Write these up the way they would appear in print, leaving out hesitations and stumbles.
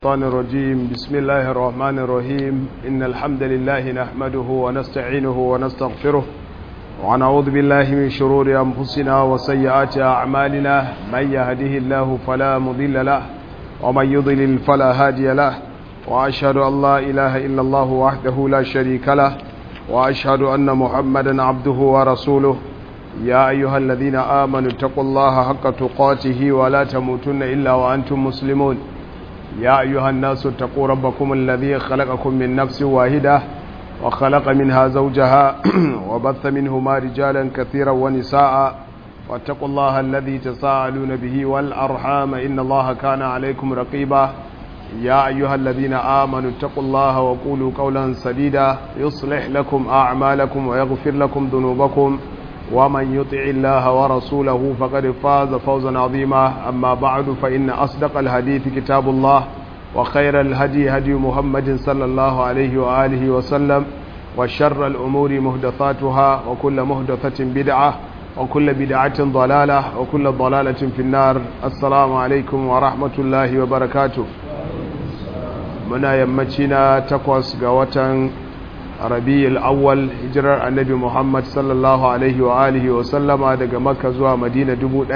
الشيطان الرجيم. بسم الله الرحمن الرحيم. إن الحمد لله نحمده ونستعينه ونستغفره ونعوذ بالله من شرور أنفسنا وسيئات أعمالنا. من يهده الله فلا مضل له ومن يضلل فلا هادي له، وأشهد أن لا إله إلا الله وحده لا شريك له، وأشهد أن محمدا عبده ورسوله. يا أيها الذين آمنوا اتقوا الله حق تقاته ولا تموتن إلا وأنتم مسلمون. يا أيها الناس اتقوا ربكم الذي خلقكم من نفس واحدة وخلق منها زوجها وبث منهما رجالا كثيرا ونساء، واتقوا الله الذي تساءلون به والأرحام إن الله كان عليكم رقيبا. يا أيها الذين آمنوا اتقوا الله وقولوا قولا سديدا يصلح لكم أعمالكم ويغفر لكم ذنوبكم، ومن يطع الله ورسوله فقد فاز فوزا عظيما. أما بعد، فإن أصدق الحديث كتاب الله، وخير الهدي هدي محمد صلى الله عليه وآله وسلم، وشر الأمور مهدثاتها، وكل مهدثة بدعة، وكل بدعة ضلالة، وكل ضلالة في النار. السلام عليكم ورحمة الله وبركاته. منا يمتنا تقوس قوة rabi al'awwal, hijirar annabi Muhammad sallallahu Alaihi wa alihi wa sallama daga Makka zuwa Madina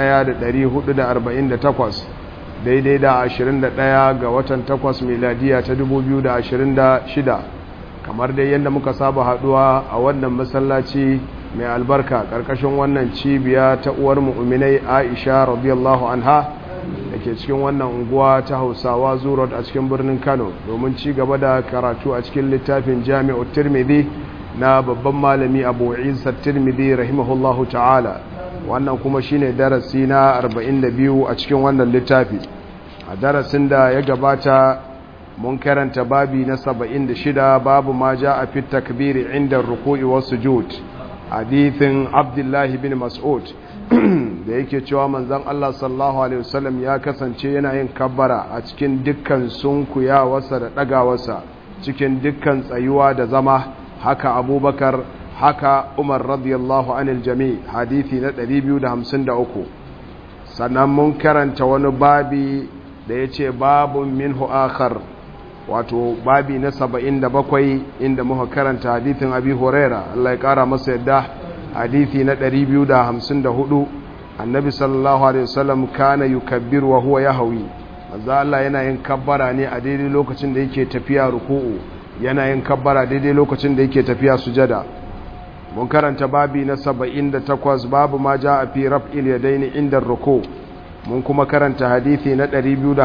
1448, daidai da 21 ga watan 8 miladiya ta 2026. Kamar dai yadda muka saba haduwa a wannan masallaci mai albarka ƙarƙashin wannan cibiya ta uwar mu'minai Aisha radiyallahu anha da ke cikin wannan unguwa ta Hausawa Zurot a cikin birnin Kano, domin ci gaba da karatu a cikin littafin Jami'u Tirmidhi na babban malami Abu Isa Tirmidhi rahimahullahu ta'ala. Wannan kuma shine darasi na 42 a cikin wannan littafi. A darasin da ya gabata mun karanta babi na 76, babu ma ja'a fi takbiri inda ruku'i was sujud, hadithin Abdullah bin Mas'ud da yake cewa manzon Allah sallallahu alaihi wasallam ya kasance yana yin kabbara a cikin dukkan sunkuyawarsa da dagawarsa, cikin dukkan tsayuwa da zama, haka Abubakar, haka Umar radiyallahu anil jami', hadisi na 253. sannan mun karanta wani babi da yace babun minhu akhar, wato babi na 77, inda muka karanta hadisin Abi Huraira Allah ya kara masa yadda, hadithi na 254. annabi sallallahu alaihi wasallam kana yukabbiru wa huwa yahwi, manzo Allah yana yin kabbara ne a daidai lokacin da yake tafiya ruku'u, yana yin kabbara daidai lokacin da yake tafiya sujada. Mun karanta babi na 78, babu ma jaa fi raf'il yadaini inda ruku'. Mun kuma karanta hadithi na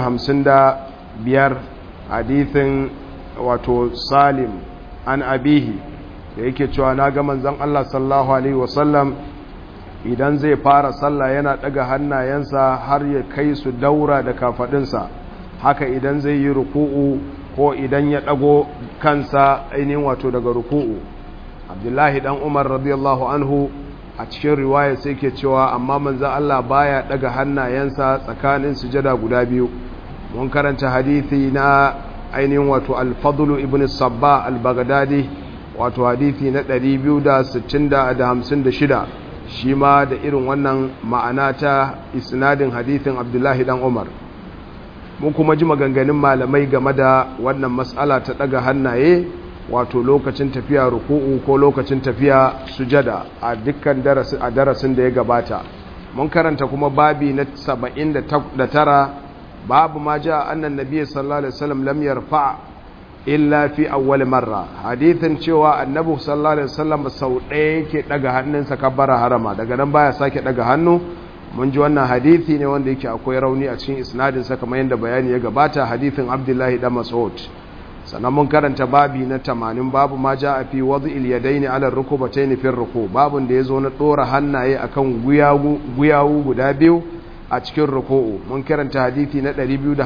255, hadithin wato Salim an abihi da yake cewa na ga manzon Allah sallallahu alaihi wasallam idan zai fara sallah yana daga hannayensa har ya kai su daura da kafadinsa, haka idan zai yi ruku'u ko idan ya dago kansa ainihin wato daga ruku'u. Abdullahi dan Umar radiyallahu anhu a cikin riwaya sai ke cewa amma manzon Allah baya daga hannayensa tsakanin sujada guda biyu. Mun karanta hadisi na ainihin wato al-Fadl ibn Sabba al-Baghdadi, wato hadithi na 256, shi ma da irin wannan ma'ana ta isnadin hadithin Abdullahi dan Umar. Mun kuma ji maganganun malamai game da wannan mas'ala ta daga hannaye, wato lokacin tafiya ruku'u ko lokacin tafiya sujada, a dukkan darasin da ya gabata. Mun karanta kuma babi na 79, babu ma ja annan nabiy sallallahu alaihi wasallam lam yarfa illa fi awwal marra, hadithin cewa annabi sallallahu alaihi wasallam sau ɗaya yake daga hannunsa kabbara harama, daga nan baya sake daga hannu. Mun ji wannan hadithi ne wanda yake akwai rauni a cikin isnadin sa kamar yadda bayani ya gabata, hadithin Abdullahi dan Mas'ud. Sannan mun karanta babi na 80, babu ma jaa fi wad'il yadaini ala rukubataini fi ruku', babun da yazo na dora hannaye akan guyawu guda biyu a cikin ruku'u. Mun karanta hadithi na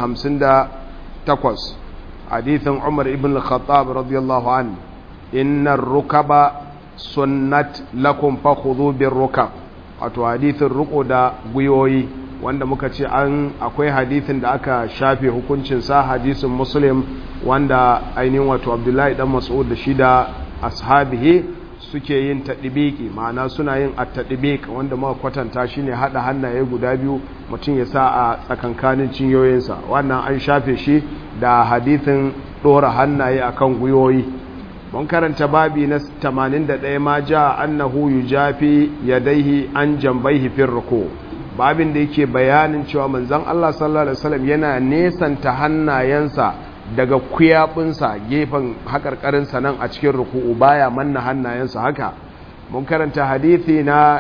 258, hadithin Umar ibn al-Khattab radiyallahu an, innar rukaba sunnat lakum fakhudhu birrukab, wato hadithin ruko da guyoyi, wanda muka ce akwai hadithin da aka shafe hukuncin sa, hadisin Muslim, wanda ainihin wato Abdullahi dan Mas'ud da shi da ashabihi suke yin tadbiki ma'ana suna yin at-tadbik wanda muka kwatanta shine hada hannaye guda biyu mutum ya sa a tsakankanin cinyoyinsa wannan an shafe shi da hadithin dora hannaye akan guyoyi mun karanta babi na 81 ma ja annahu yujafi yadayhi an jambayhi fi ruku babin da yake bayanin cewa manzon Allah sallallahu alaihi wasallam yana nesanta hannayensa daga kuyabinsa gefen hakarkarinsa nan a cikin ruku'u baya manna hannayensa haka mun karanta hadisi na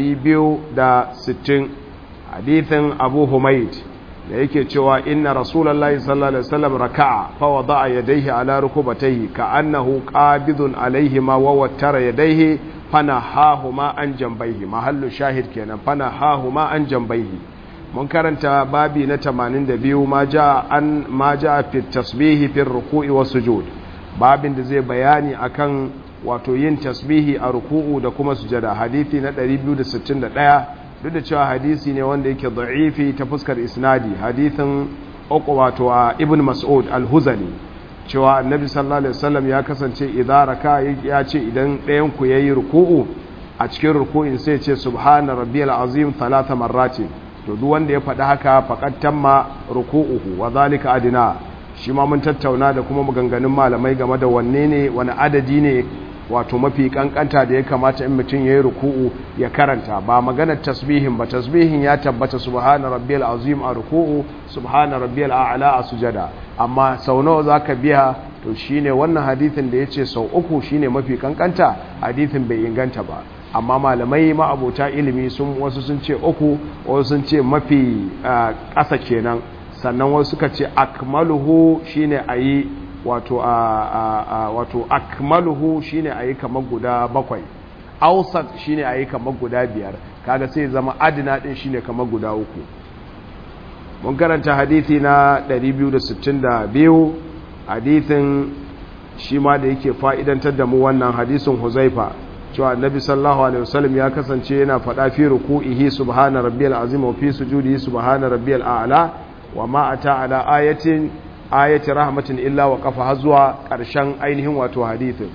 260 hadisin Abu Humayd da yake cewa inna rasulullahi sallallahu alaihi wasallam raka'a fa wada'a yadayhi ala rukubatayhi ka'annahu qabidun alaihima wa wattara yadayhi fanahahuma an jambayhi mahallu shahid kenan fanahahuma an jambayhi mun karanta babi na 82 ma jaa fi tasbihi fi ruku'i was sujud babin da zai bayani akan wato yin tasbihi a ruku'u da kuma sujada hadisi na 261 duk da cewa hadisi ne wanda yake da'ifi ta fuskar isnadi hadisin wato ibn mas'ud al-huzali cewa annabi sallallahu alaihi wasallam ya kasance idan raka ya ce idan ɗayan ku yayi ruku'u a cikin ruku'in sai ya ce subhana rabbiyal azim 3 marratin to duk wanda ya faɗi haka faqad tamma ruku'uhu wa zalika adina shi ma mun tattauna da kuma maganganun malamai game da wanne ne wani adadi ne wato mafi kankanta da ya kamata in mutum yayi ruku'u ya karanta ba maganar tasbihin ba tasbihin ya tabbata subhana rabbiyal azim a ruku'u subhana rabbiyal a'la a sujada amma sau nawa zaka biya to shine wannan hadisin da yace sau uku shine mafi kankanta hadisin bai inganta ba amma malamai ma'abota ilimi wasu sun ce uku wasu sun ce mafi ƙasa kenan sannan wasu suka ce akmaluhu shine ayi wato akmaluhu shine ayi kamar guda 7 awsat shine ayi kamar guda 5 kaga sai zama adina din shine kamar guda 3 mun karanta hadisi na 262 hadisin shi ma da yake fa'idantar da mu wannan hadisin Huzaifa cewa annabi sallallahu alaihi wasallam ya kasance yana faɗa fi ruku'ihi subhana rabbiyal azim wa fi sujudihi subhana rabbiyal a'la wa ma ata ala ayati rahmatin illa wa qafa zuwa ƙarshen ainihin wato hadithin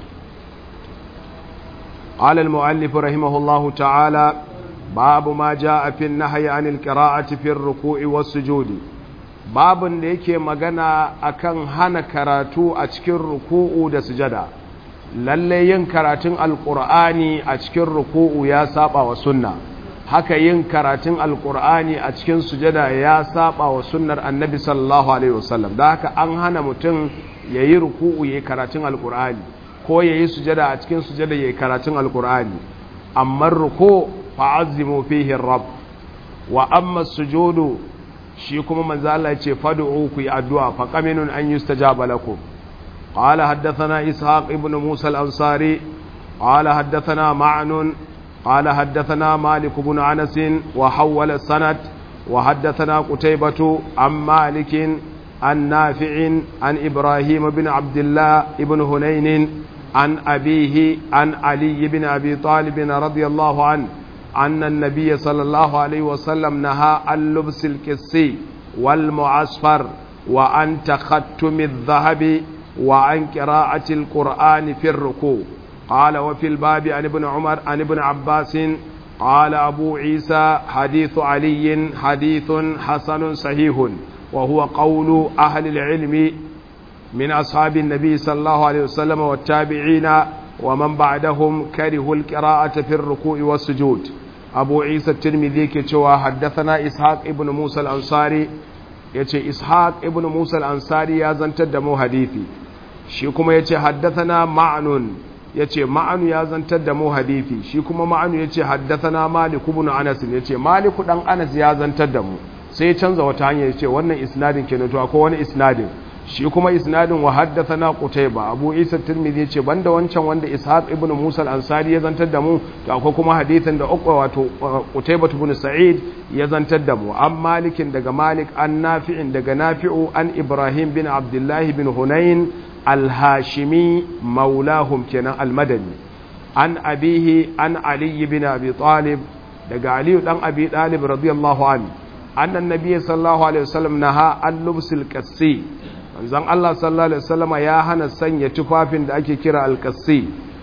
qala al-muallif rahimahullahu ta'ala babu ma jaa fi an-nahyi 'anil qira'ati fi ar-ruku'i was-sujudi babun da yake magana akan hana karatu a cikin ruku'u da sujada lalle yin karatun alqur'ani a cikin ruku'u ya saba wa sunna haka yin karatun alkur'ani a cikin sujada ya saba wa sunnar annabi sallallahu alaihi wasallam da haka an hana mutum yayi ruku'u yayi karatun alkur'ani ko yayi sujada a cikin sujada yayi karatun alkur'ani amma ruku fa'azzimu fihi rabb wa amma sujudu shi kuma manzo Allah ya ce fad'u ku yi addu'a fa qaminun an yustajaba lakum qala haddathana ishaq ibn musa al-ansari qala haddathana ma'nun قال حدثنا مالك بن أنس وحول السند وحدثنا قتيبة عن مالك عن نافع عن إبراهيم بن عبد الله بن هنين عن أبيه عن علي بن أبي طالب رضي الله عنه أن النبي صلى الله عليه وسلم نهى عن لبس الكسي والمعصفر وعن تختم الذهب وعن قراءة القرآن في الركوع قال وفي الباب عن ابن عمر عن ابن عباس قال أبو عيسى حديث علي حديث حسن صحيح وهو قول أهل العلم من أصحاب النبي صلى الله عليه وسلم والتابعين ومن بعدهم كرهوا القراءة في الركوع والسجود أبو عيسى الترمذي كتوى حدثنا إسحاق ابن موسى الأنصاري يتي إسحاق ابن موسى الأنصاري يازن تدمو حديثي شيكم يتي حدثنا معنون yace ma'anu ya zantar da mu hadisi shi kuma ma'anu yace haddathana malik ibn anas yace malik dan anas ya zantar da mu sai ya canza wata hanya yace wannan isnadin kenan to akwai wani isnadin shi kuma isnadin wa haddathana qutayba abu isa tirmidhi yace banda wancan wanda ishaq ibn musa al-ansari ya zantar da mu to akwai kuma hadisin da wato qutayba ibn sa'id ya zantar da mu an malikin daga malik an nafi'in daga nafi'u an ibrahim bin abdullah bin hunain الهاشمي مولاهم كان المدني عن أبيه عن علي بن أبي طالب دقى علي بن أبي طالب رضي الله عنه أن النبي صلى الله عليه وسلم نهى عن لبس الكسي manzon Allah sallallahu alaihi wasallam ya hana sanya tufafin da ake kira alkassi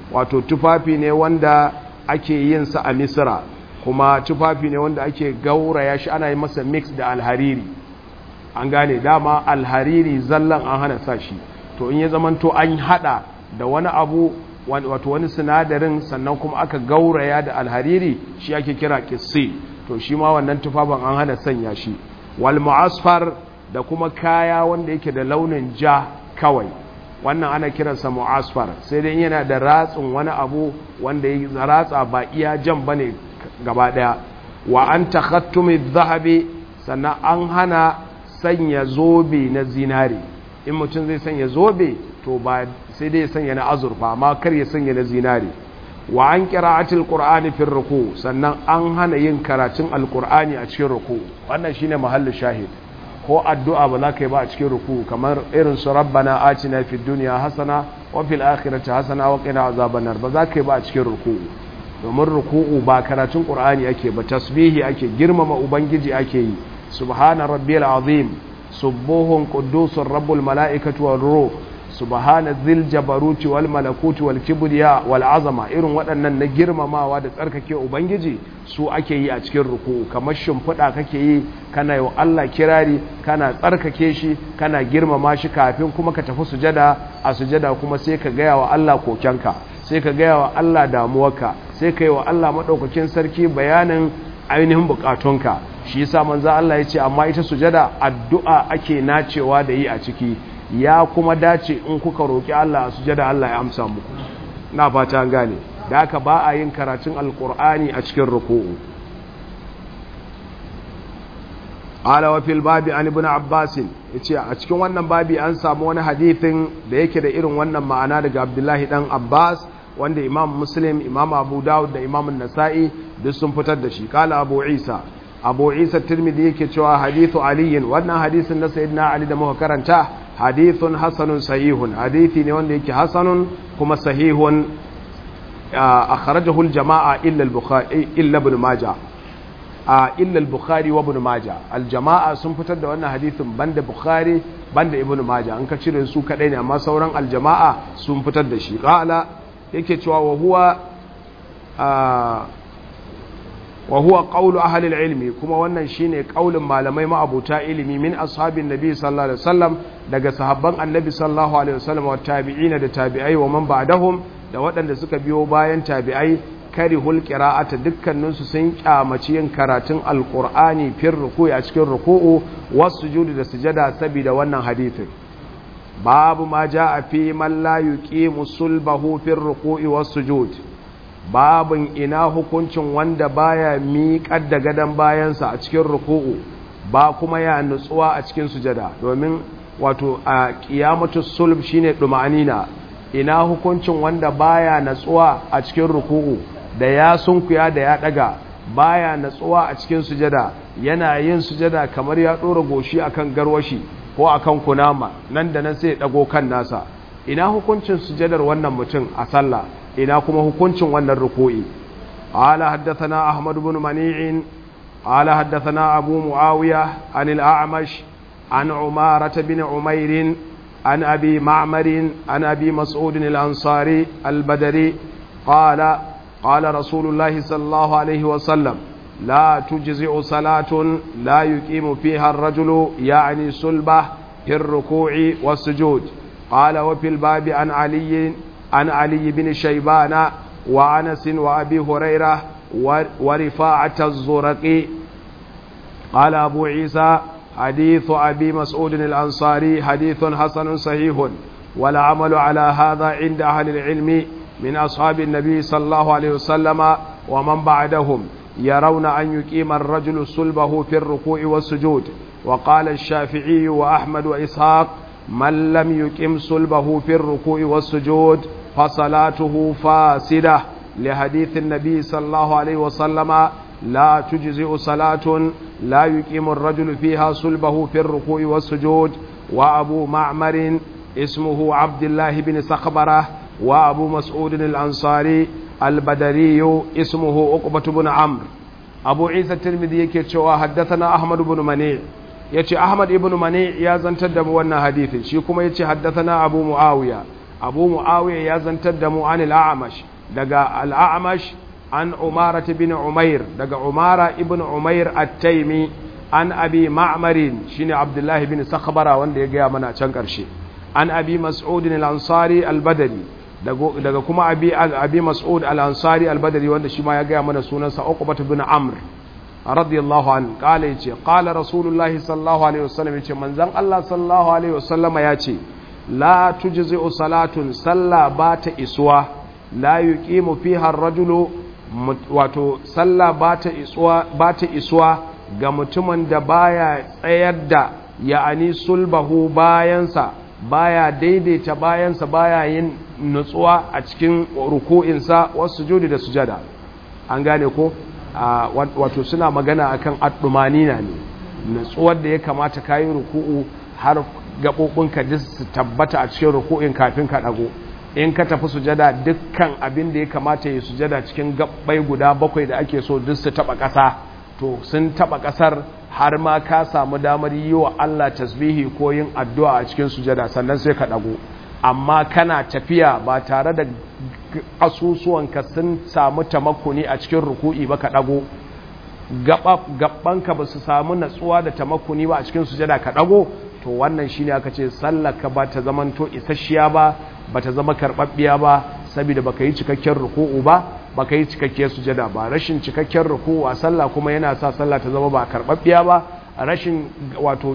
wato tufafi ne wanda ake yin sa a Misra, kuma tufafi ne wanda ake gauraya shi, ana yi masa mix da alhariri. An gane, dama alhariri zallan an hana sa shi, to in ya zamanto an hada da wani abu, wato wani sinadarin, sannan kuma aka gauraya da alhariri, shi ake kira qissi, to shi ma wannan tufafin an hana sanya shi. Wal mu'asfar, da kuma kaya wanda yake da launin ja kawai, wannan ana kiransa mu'asfar, sai dai yana da ratsin wani abu wanda ya ratsa ba iya jan bane gaba daya. Wa an takhattumi dhahabi, sannan an hana sanya zobe na zinare. In mutum zai sanya zobe to ba sai dai ya sanya na azurfa, amma kar ya sanya na zinare. Wa an qira'atil qur'ani fi ruku, sannan an hana yin karatun alqur'ani a cikin ruku. Wannan shine mahallin shahid. Ko addu'a ba za ka yi ba a cikin ruku, kamar irin su rabbana atina fid dunya hasana wa fil akhirati hasana wa qina azaban nar, ba za ka yi ba a cikin ruku. Domin ruku'u ba karatun qur'ani ake ba, tasbihi ake, girmama ubangiji ake yi. Subhana rabbiyal azim, subuhun quddusur rabbul malaikati war ruh, subhana dhil jabaruti wal malakuti wal kibriya wal azama. Irin waɗannan na girmamawa da tsarkake ubangiji su ake yi a cikin ruku'u, kamar shimfiɗa kake yi, kana yi wa Allah kirari, kana tsarkake shi, kana girmama shi, kafin kuma ka tafi sujada. A sujada kuma sai ka gaya wa Allah kokenka, sai ka gaya wa Allah damuwarka, sai ka yi wa Allah maɗaukakin sarki bayanin ainihin bukatunka. Shi yasa manzo Allah ya ce amma ita sujada addu'a ake nacewa da yi a ciki, ya kuma dace in kuka roki Allah a sujada Allah ya amsa muku. Na fata an gane, da haka ba a yin karatun alqur'ani a cikin ruku'u. Ala wa fil babi an ibn Abbas, yace a cikin wannan babi an samu wani hadisin da yake da irin wannan ma'ana daga Abdullahi dan Abbas, wanda Imam Muslim, Imam Abu Dawud da Imam An-Nasa'i duk sun fitar da shi. Kala Abu Isa Tirmidhi yake cewa hadithu Ali, wannan hadisin na Sayyidina Ali da muka karanta, hadithun hasanun sahihun, hadithi ne wanda yake hasanun kuma sahihun. Akhrajahu al-jama'a illa al-Bukhari illa Ibn Majah, illa al-Bukhari wa Ibn Majah. Al-jama'a sun fitar da wannan hadithin banda Bukhari banda Ibn Majah, an ka cire su kadai ne, amma sauran al-jama'a sun fitar da shi. Qala yake cewa wa huwa qawlu ahli al-ilmi, kuma wannan shine kaulin malamai ma'abuta ilimi min ashabin nabi sallallahu alaihi wasallam, daga sahabban annabi sallallahu alaihi wasallam wa tabi'ina da tabi'ai wa man ba'dahum da waɗanda suka biyo bayan tabi'ai, karihul qira'ata, dukkanin su sun kyamaci yin karatun alqur'ani fir ruku'i a cikin ruku'u was-sujudi da sujada saboda wannan hadisin. Babu ma ja'a fi man la yuqimu sulbahu fir ruku'i was-sujud, babin ina hukuncin wanda baya miƙar da gadon bayansa a cikin ruku'u ba kuma ya nutsuwa a cikin sujada. Domin wato a qiyamatu sulb shine duma'anina, ina hukuncin wanda baya natsuwa a cikin ruku'u, da ya sunkuya da ya daga, baya natsuwa a cikin sujada, yana yin sujada kamar ya dora goshi akan garwashi ko akan kunama, nan da nan sai ya dago kan nasa. Ina hukuncin sujadar wannan mutum a sallah, ina kuma hukuncin wannan ruku'i. Ala haddathana Ahmad ibn Mani'in ala haddathana Abu Muawiya an al-A'mash an Umarah bin Umair an Abi Ma'mar an Abi Mas'ud al-Ansari al-Badri qala qala Rasulullah sallallahu alayhi wa sallam la tujzi'u salatun la yuqimu fiha ar-rajulu ya'ni sulbah fi ar-ruku'i was-sujud. قال وفي الباب عن علي بن شيبان وعنس وأبي هريرة ورفاعة الزرقي. قال أبو عيسى حديث أبي مسعود الأنصاري حديث حسن صحيح، والعمل على هذا عند أهل العلم من أصحاب النبي صلى الله عليه وسلم ومن بعدهم، يرون أن يقيم الرجل صلبه في الركوع والسجود. وقال الشافعي وأحمد وإسحاق من لم يقم صلبه في الركوع والسجود فصلاته فاسدة، لحديث النبي صلى الله عليه وسلم لا تجزئ صلاة لا يقيم الرجل فيها صلبه في الركوع والسجود. وأبو معمر اسمه عبد الله بن سخبرة، وأبو مسعود الأنصاري البدري اسمه عقبة بن عمرو. أبو عيسى الترمذي يكتشوا حدثنا أحمد بن منيع، yace Ahmad ibn Mani ya zantar da mu wannan hadisin, shi kuma yace haddathana Abu Muawiya abu muawiya ya zantar da mu an al-a'mash daga al-a'mash an umara ibn umair daga umara ibn umair at-taymi an abi ma'marin shine abdullahi ibn sakhbara wanda ya ga mana can karshe an abi mas'ud al-ansari al-badri daga kuma abi mas'ud al-ansari al-badri wanda shi ma ya ga mana sunansa uqbah ibn amr radiyallahu an kala yace qala rasulullahi sallallahu alaihi wasallam yace manzon Allah sallallahu alaihi wasallam yace la tujzi'u salatun salla bata iswa la yuqimu fiha ar-rajulu wato salla bata iswa ga mutumin da baya tsayar da ya'ani sulbahu bayansa baya daidaita bayansa baya yin nutsuwa a cikin ruku'insa wasu sujudi da sujada an gane ko wato suna magana akan addumanina ne nutsuwar da ya kamata kayi ruku'u har gabobinka duk su tabbata a cikin ruku'in kafin ka dago in ka tafi sujada dukkan abin da ya kamata ya sujada cikin gabbai guda 7 da ake so duk su taba kasa to sun taba kasar har ma ka samu damar yi wa Allah tasbihi ko yin addu'a a cikin sujada sannan sai ka dago amma kana tafiya ba tare da asusuwanka sun samu tamakkuni a cikin ruku'i ba ka dago gabbanka ba su samu natsuwa da tamakkuni ba a cikin sujada ka dago to wannan shine aka ce sallaka ba ta zamanto isasshiya ba ba ta zama karbabbiya ba saboda baka yi cikakken ruku'u ba baka yi cikakkiyar sujada ba rashin cikakken ruku'u a sallah kuma yana sa sallah ta zama ba karbabbiya ba rashin wato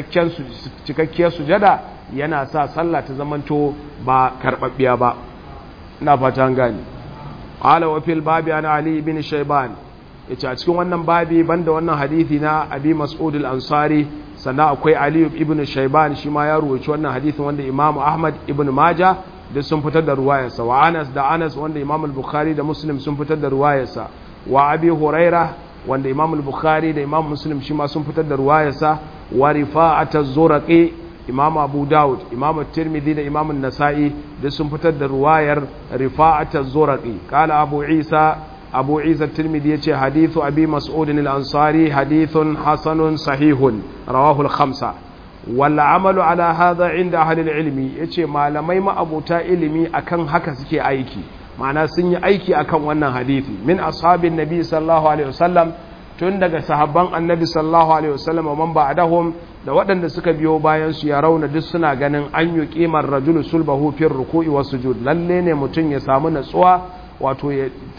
cikakkiyar sujada yana sa sallah ta zamanto ba karbabbiya ba ina fata an gani qala wa fil babi ana ali ibn shayban yace a cikin wannan babi banda wannan hadisi na abi mas'ud al-ansari sannan akwai ali ibn shayban shi ma ya ruwaci wannan hadisin wanda imamu ahmad ibn majah da sun fitar da ruwayarsa wa anas wanda imam al-bukhari da muslim sun fitar da ruwayarsa wa abi huraira wanda imam al-bukhari da imam muslim shi ma sun fitar da ruwayarsa wa rifa'at az-zurqi imam abu daud imam at-tirmidhi da imam an-nasa'i da sun fitar da ruwayar rifa'at az-zurqi qala abu isa at-tirmidhi yace hadithu abi mas'ud al-ansari hadithun hasanun sahihun rawahu al-khamsa wal amalu ala hadha inda ahli al-ilmi yace malamai ma abuta ilimi akan haka suke aiki ma'ana sun yi aiki akan wannan hadisi min ashabin nabi sallallahu alaihi wasallam tun daga sahabban annabi sallallahu alaihi wasallam man ba'dahum da waɗanda suka biyo bayan su ya rauna duk suna ganin an yi qimar rajulu sulbahu fi ruku'i was sujud lalle ne mutun ya samu natsuwa wato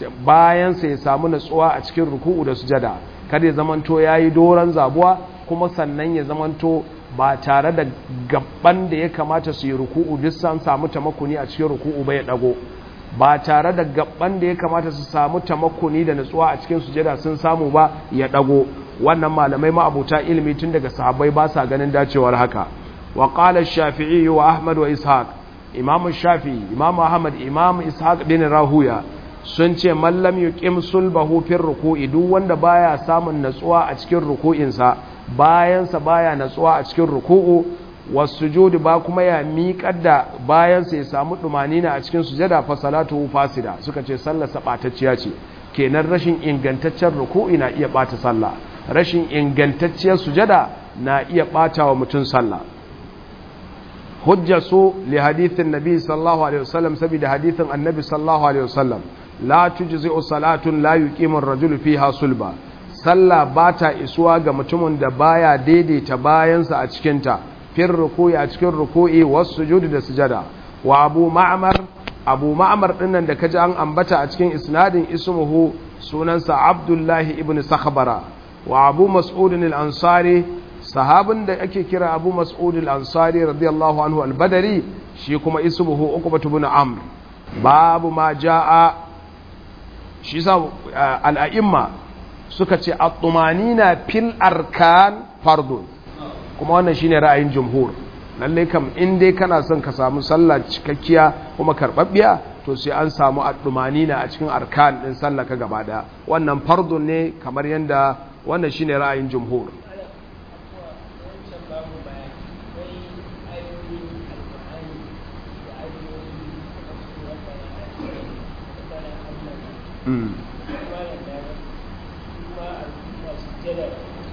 bayan sa ya samu natsuwa a cikin ruku'u da sujada kada ya zamanto yayi doran zabuwa kuma sannan ya zamanto ba tare da gabban da ya kamata su yi ruku'u duk san samu tamakkuni a cikin ruku'u ba ya dago ba tare da gabban da ya kamata su samu tamakkuni da nutsuwa a cikin sujada sun samu ba ya dago wannan malamai ma abuta ilimi tun daga sahabbai ba sa ganin dacewar haka wa qala ash-shafi'i wa ahmad wa ishaq imam shafi'i imam ahmad imam ishaq bin rahuya sun ce man lam yuqim sulbahu fi ruku'i duk wanda baya samun natsuwa a cikin ruku'insa bayansa baya natsuwa a cikin ruku'u wasujudi ba kuma ya miƙar da bayansa ya samu dumanina a cikin sujada fa salatu fasida suka ce sallar sa batacciya ce kenan rashin ingantaccen ruku'i na iya bata sallah rashin ingantacciyar sujada na iya bata wa mutum sallah hujjatu li hadithin nabi sallallahu alaihi wasallam saboda hadithin annabi sallallahu alaihi wasallam la tujzi'u salatun la yuqimu ar-rajulu fiha sulba sallah bata isuwa ga mutumin da baya daidaita bayansa a cikin ta fir ruku'i a cikin ruku'i was sujudi da sujada wa abu ma'mar dinnan da kaji an ambata a cikin isnadin ismuhu sunansa abdullahi ibn sakhbara wa abu mas'ud al-ansari sahabin da ake kira abu mas'ud al-ansari radiyallahu anhu al-badri shi kuma ismuhu uqbah ibn amr babu ma jaa shi sa al-a'imma suka ce at-tumanina fil arkan fardun kuma wannan shine ra'ayin jumhur lalle kam in dai kana son ka samu sallah cikakkiya kuma karbabbiya to sai an samu at-tumanina a cikin arkan din sallah ka gaba daya wannan fardun ne kamar yanda wannan shine ra'ayin jumhur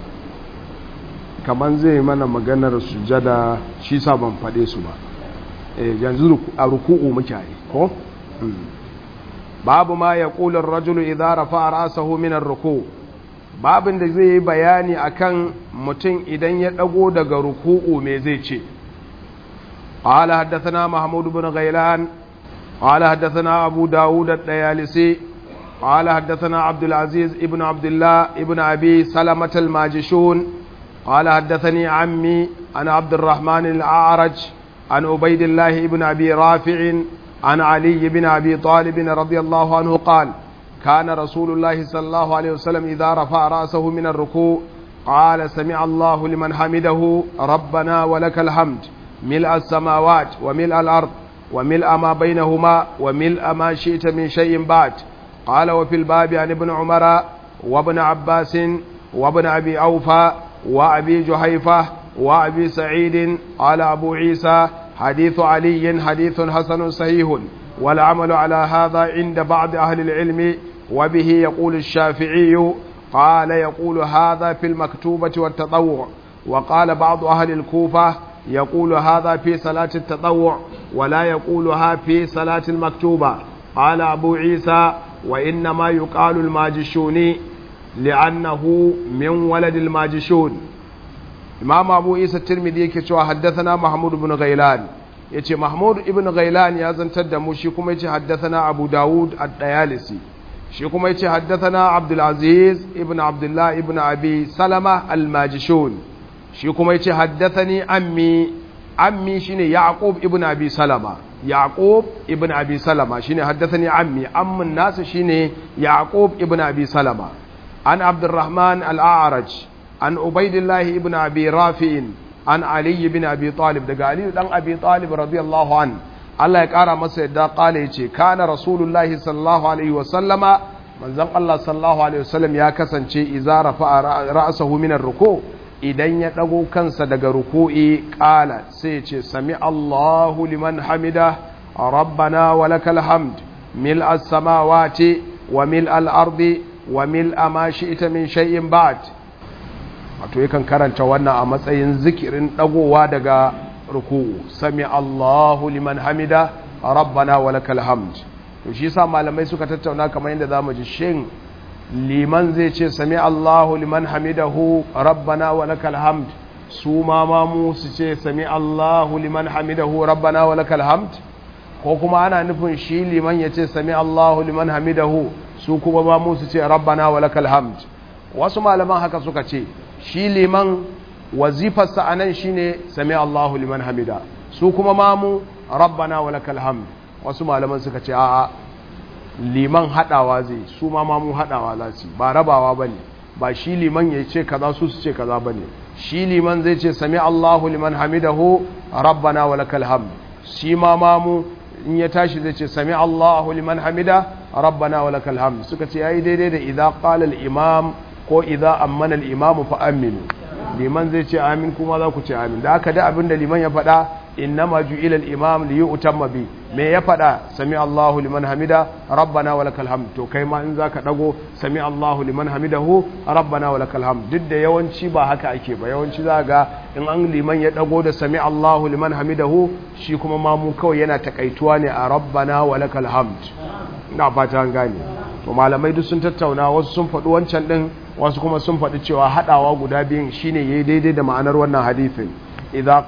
kaman zai mana maganar sujada shi sa ban faɗe su ba yanzu a ruku'u muke yi ko babu ma yaqulu ar-rajulu idza rafa'a ra'sahu min ar-ruku' babin da zai yi bayani akan mutum idan ya dago daga ruku'u me zai ce qala haddathana mahmud ibn ghailan qala haddathana abu daud ad-dayalisi qala haddathana abdul aziz ibn abdullah ibn abi salamah al-majishun qala haddathani ammi ana abd الرحمن al-a'raj an ubaydillah ibn abi rafi' عن علي بن أبي طالب رضي الله عنه قال كان رسول الله صلى الله عليه وسلم إذا رفع رأسه من الركوع قال سمع الله لمن حمده ربنا ولك الحمد ملء السماوات وملء الأرض وملء ما بينهما وملء ما شئت من شيء بعد قال وفي الباب عن ابن عمر وابن عباس وابن أبي أوفى وأبي جحيفة وأبي سعيد قال أبو عيسى حديث علي حديث حسن صحيح والعمل على هذا عند بعض أهل العلم وبه يقول الشافعي قال يقول هذا في المكتوبة والتطوع وقال بعض أهل الكوفة يقول هذا في صلاة التطوع ولا يقولها في صلاة المكتوبة قال أبو عيسى وإنما يقال الماجشوني لأنه من ولد الماجشون imam abu isa tirmidhi yake cewa haddathana mahmud ibn ghailan yace mahmud ibn ghailan ya zantar da mu shi kuma yace haddathana abu daud ad-dayalisi shi kuma yace haddathana abdul aziz ibn abdullah ibn abi salama al-majishun shi kuma yace haddathani ammi shine yaqub ibn abi salama shine haddathani ammun nasu shine yaqub ibn abi salama an abdurrahman al-a'raj an ubaidillahi ibn abi rafi'in an ali ibn abi talib daga ali dan abi talib radiyallahu an Allah ya kara masa yadda kala yace kana rasulullahi sallallahu alaihi wa sallama manzon Allah sallallahu alaihi wa sallam ya kasance idza rafa'a ra'sahu min ar-ruku idan ya dago kansa daga ruku'i kala sai yace sami Allahu liman hamida rabbana walakal hamd mil as-samawati wa mil al-ardi wa mil ma shi'ta min shay'in ba'd wato yakan karanta wannan a matsayin zikirin dagowa daga ruku'u sami Allahu liman hamida rabbana walakal hamd to shi yasa malamai suka tattauna kamar yadda zamu ji shin liman zai ce sami Allahu liman hamidahu rabbana walakal hamd su ma mu su ce sami Allahu liman hamidahu rabbana walakal hamd ko kuma ana nufin shi liman ya ce sami Allahu liman hamidahu su kuma mu su ce rabbana walakal hamd wasu malaman haka suka ce shi liman wazifarsa a nan shi ne sami Allahu liman hamida su kuma mamu rabbana walakal hamd wasu malaman suka ce a'a liman haɗawa zai su ma mamu haɗawa za su ba rabawa ba ne ba shi liman ya ce kaza su ce kaza ba ne shi liman zai ce sami Allahu liman hamidahu rabbana walakal hamd shi ma mamu in ya tashi zai ce sami Allahu liman hamida rabbana walakal hamd suka ce yayi daidai da idza qala al-imam ko idza ammana al-imamu fa aminu liman zai ce amin kuma za ku ce amin da aka da abinda liman ya faɗa innama ju'ila al-imam li yu'tamma bi me ya faɗa sami Allahu liman hamida rabbana walakal hamd to kai ma in zaka dago sami Allahu liman hamidahu rabbana walakal hamd duk da yawanci ba haka ake ba yawanci za ga in an liman ya dago da sami Allahu liman hamidahu shi kuma mamu kawai yana takaituwa ne a rabbana walakal hamd ina fata an gane to malamai duk sun tattauna wasu sun faɗi wancan din wasu kuma sun faɗi cewa haɗawa guda biyun shine yayi daidai da ma'anar wannan hadisin idza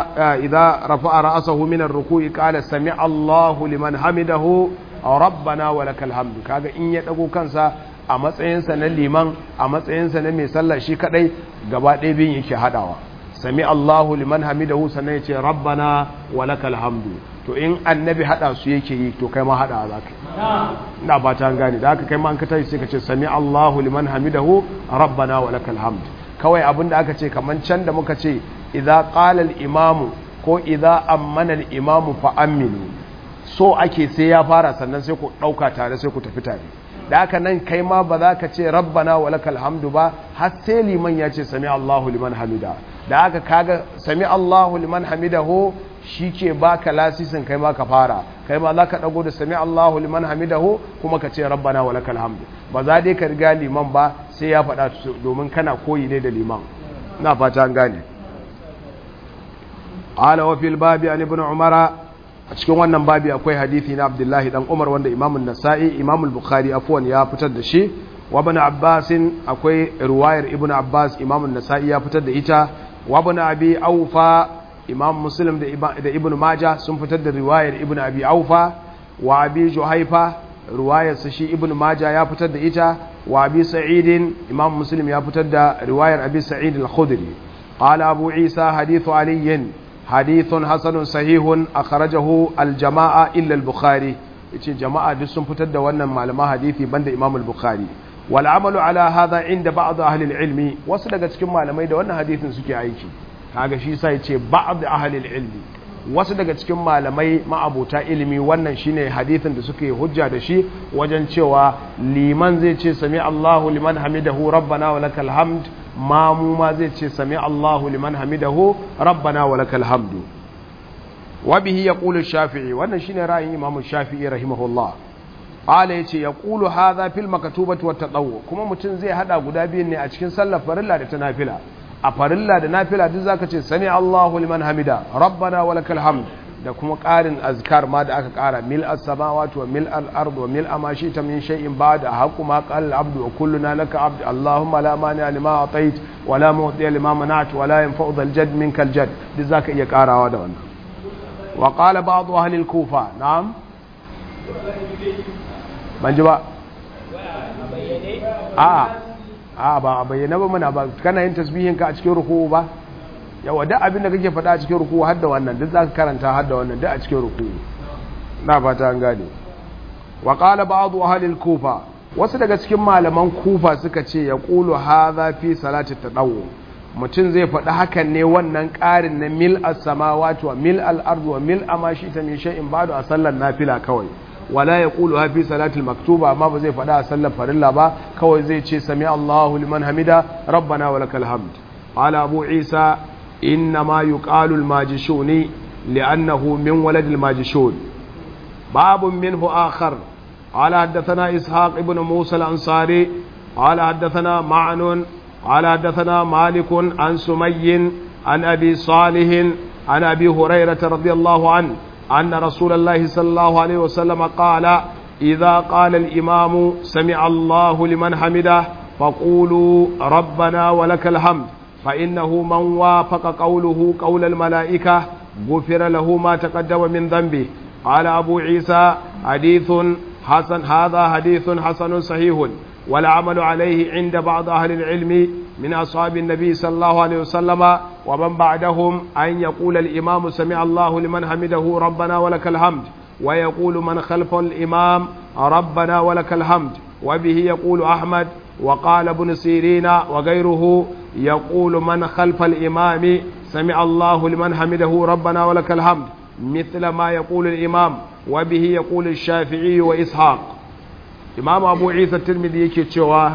rafa'a ra'sahu min ar-ruku'i qala sami Allahu liman hamidahu rabbana walakal hamd kaga in ya dago kansa a matsayin sa na liman a matsayin sa na mai sallah shi kadai gaba ɗaya biyun yake haɗawa sami Allahu liman hamidahu sannan yace rabbana walakal hamd to in annabi hada su yake yi to kai ma hada zaka ina ba ta gane da haka kai ma an ka tashi sai ka ce sami Allahu liman hamidahu rabbana walakal hamd kawai abinda aka ce kaman can da muka ce idza qala al imamu ko idza ammana al imamu fa aminu so ake sai ya fara sannan sai ku dauka tare sai ku tafi tare da haka nan kai ma ba za ka ce rabbana walakal hamdu ba har sai liman ya ce sami Allahu liman hamida da haka kaga sami Allahu liman hamidahu shi ke baka lasisin kai ma ka fara kai ma za ka ɗago da sami Allahu liman hamidahu kuma ka ce rabbana wa lakal hamd ba za dai ka riga liman ba sai ya faɗa domin kana koyi ne da liman na fata an gane qala wa fil babi an ibn umara a cikin wannan babi akwai hadisi na Abdullahi dan Umar wanda Imam an-Nasa'i Imam al-Bukhari afwan ya fitar da shi wa ibn Abbas akwai riwayar Ibn Abbas Imam an-Nasa'i ya fitar da ita wa ibn Abi Aufa Imam Muslim da Ibn Majah sun fitar da riwayar Ibn Abi Aufa wa Abi Juhaifa riwayar sa shi Ibn Majah ya fitar da ita wa Abi Sa'id Imam Muslim ya fitar da riwayar Abi Sa'id al-Khudri qala Abu Isa hadithu Ali hadithun hasanun sahihun akhrajahu al-jama'a illa al-Bukhari yace jama'a duk sun fitar da wannan malama hadisi banda Imam al-Bukhari wal amalu ala hadha inda ba'd ahli al-ilmi wasu daga cikin malamai da wannan hadisin suke aiki kaga shi sai yace ba'd ahli al-ilmi wasu daga cikin malamai ma'abota ilimi wannan shine hadisin da suke hujja da shi wajen cewa liman zai ce sami Allahu liman hamidahu rabbana wa lakal hamd mamu ma zai ce sami Allahu liman hamidahu rabbana wa lakal hamdu wa bihi yaqulu shafi'i wannan shine ra'ayin Imam Shafi'i rahimahullah qala yace yaqulu hadha fil maktubati wat tatawwu kuma mutun zai hada guda biyun ne a cikin sallar farilla da ta nafila a farilla da nafila duk zaka ce sami Allahu liman hamida rabbana wa lakal hamd da kuma ƙarin azkar ma da aka ƙara mil as-samawati wa mil al-ardi wa mil ma shi'ta min shay'in ba'da haqqu ma qala al-abdu wa kulluna laka abd Allahumma la mani'a lima atayt wa la mu'tiya lima mana'ta wa la yanfa'u dhal jadd minka al-jadd duk zaka iya ƙarawa da wannan wa qala ba'd ahli al-kufa na'am ban ji ba a ba a bayyana ba muna ba kana yin tasbihinka a cikin ruku'u ba yawa duk abin da kake faɗa a cikin ruku'u har da wannan duk zaka karanta har da wannan duk a cikin ruku'u na fata an gane wa qala ba'd ahli al-kufa wasu daga cikin malaman kufa suka ce yaqulu hadha fi salati tadawwu mutum zai faɗi hakan ne wannan ƙarin na mil as-samawati wa mil al-ardi wa mil ma shi'ta min shay'in ba'du a sallar nafila kawai wala ya ƙulu hafi salatul maktuba amma ba zai faɗa a sallar farilla ba kawai zai ce sami Allahu liman hamida rabbana wa lakal hamd qala abu isa inna ma yuqalu al-majishuni li'annahu min walad al-majishun babun minhu akhar qala haddathana ishaq ibn musa al-ansari qala haddathana ma'nun qala haddathana malik an sumayy an abi salih an abi hurairah radiyallahu anhu أن رسول الله صلى الله عليه وسلم قال إذا قال الإمام سمع الله لمن حمده فقولوا ربنا ولك الحمد فإنه من وافق قوله قول الملائكة غفر له ما تقدم من ذنبه قال أبو عيسى حديث حسن هذا حديث حسن صحيح والعمل عليه عند بعض أهل العلم من أصحاب النبي صلى الله عليه وسلم ومن بعدهم أن يقول الإمام سمع الله لمن حمده ربنا ولك الحمد ويقول من خلف الإمام ربنا ولك الحمد وبه يقول أحمد وقال ابن سيرين وغيره يقول من خلف الإمام سمع الله لمن حمده ربنا ولك الحمد مثل ما يقول الإمام وبه يقول الشافعي وإسحاق إمام أبو عيسى الترمذي يكي تشوى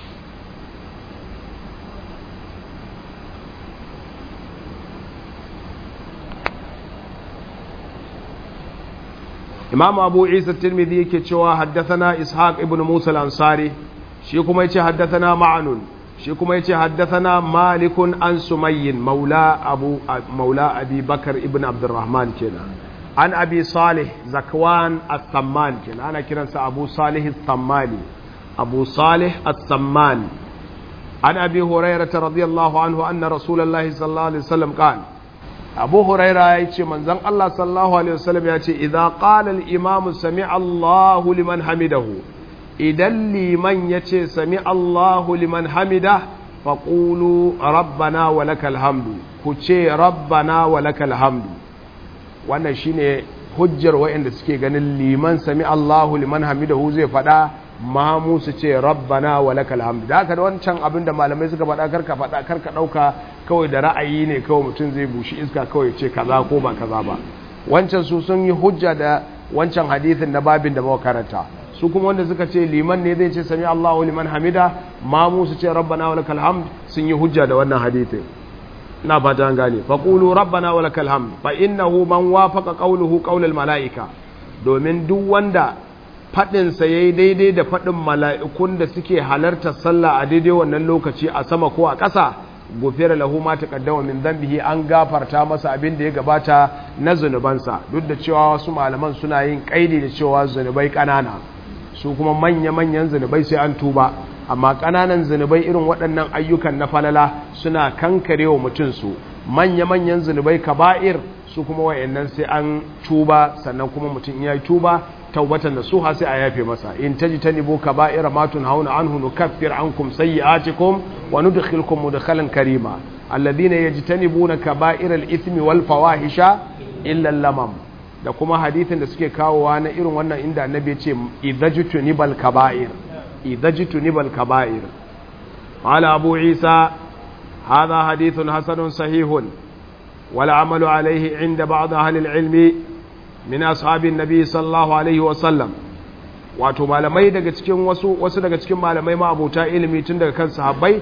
إمام أبو عيسى الترمذي يكي تشوى حدثنا إسحاق ابن موسى الأنصاري شيكم يتي حدثنا معن شيكم يتي حدثنا مالك عن سمي مولى أبي بكر ابن عبد الرحمن كنا عن أبي صالح زكوان الثمان كنا أنا كرنس أبو صالح الثماني أبو صالح الثمان عن أبي هريرة رضي الله عنه أن رسول الله صلى الله عليه وسلم قال أبو هريرة يتي من زن الله صلى الله عليه وسلم يتي إذا قال الإمام سمع الله لمن حمده إذا لمن يتي سمع الله لمن حمده فقولوا ربنا ولك الحمد كتي ربنا ولك الحمد wannan shine hujjar wa'anda suke ganin liman sami Allahu liman hamidahu zai fada mamu su ce rabbana wa lakal hamd da haka wancan abinda malamai suka fada karka dauka kawai da ra'ayi ne kawai mutum zai bushi iska kawai ce kaza ko ba kaza ba wancan su sun yi hujja da wancan hadisin na babin da muka karanta su kuma wanda suka ce liman ne zai ce sami Allahu liman hamida mamu su ce rabbana wa lakal hamd sun yi hujja da wannan hadisin na fata an gane faqulu rabbana wa lakal hamd fa innahu man wafaqa qawluhu qawlal malaika domin duk wanda fadin sa yayi daidai da fadin mala'ikun da suke halartar sallah a daidai wannan lokaci a sama ko a ƙasa gufira lahu ma taqaddama min dhanbihi, an gafarta masa abin da ya gabata na zunubansa. Duk da cewa wasu malaman suna yin kaidi da cewa zunubai kanana, su kuma manya-manyan zunubai sai an tuba, amma kananan zunubai irin waɗannan ayyukan na falala suna kankarewa mutum su. Manya-manyan zunubai kaba'ir su kuma wayannan sai an tuba, sannan kuma mutum ya yi tuba taubatan nasuha sai a yafe masa. In tajtanibu kaba'ira ma tunhauna anhu nukaffir ankum sayyi'atikum wa nudkhilkum mudkhalan karima. Alladhina yajtanibuna kaba'ira al-ithmi wal fawahisha illa al-lamam. Da kuma hadithin da suke kawowa na irin wannan inda annabi ya ce idajtunibal kaba'ir, idajtunibal kaba'ir. Qala Abu Isa hadha hadithun hasanun sahihun wal amalu alayhi 'inda ba'd ahli al-'ilmi min ashabin nabi sallallahu alaihi wasallam. Wato malamai daga cikin wasu daga cikin malamai ma abota ilimi tun daga kan sahabbai,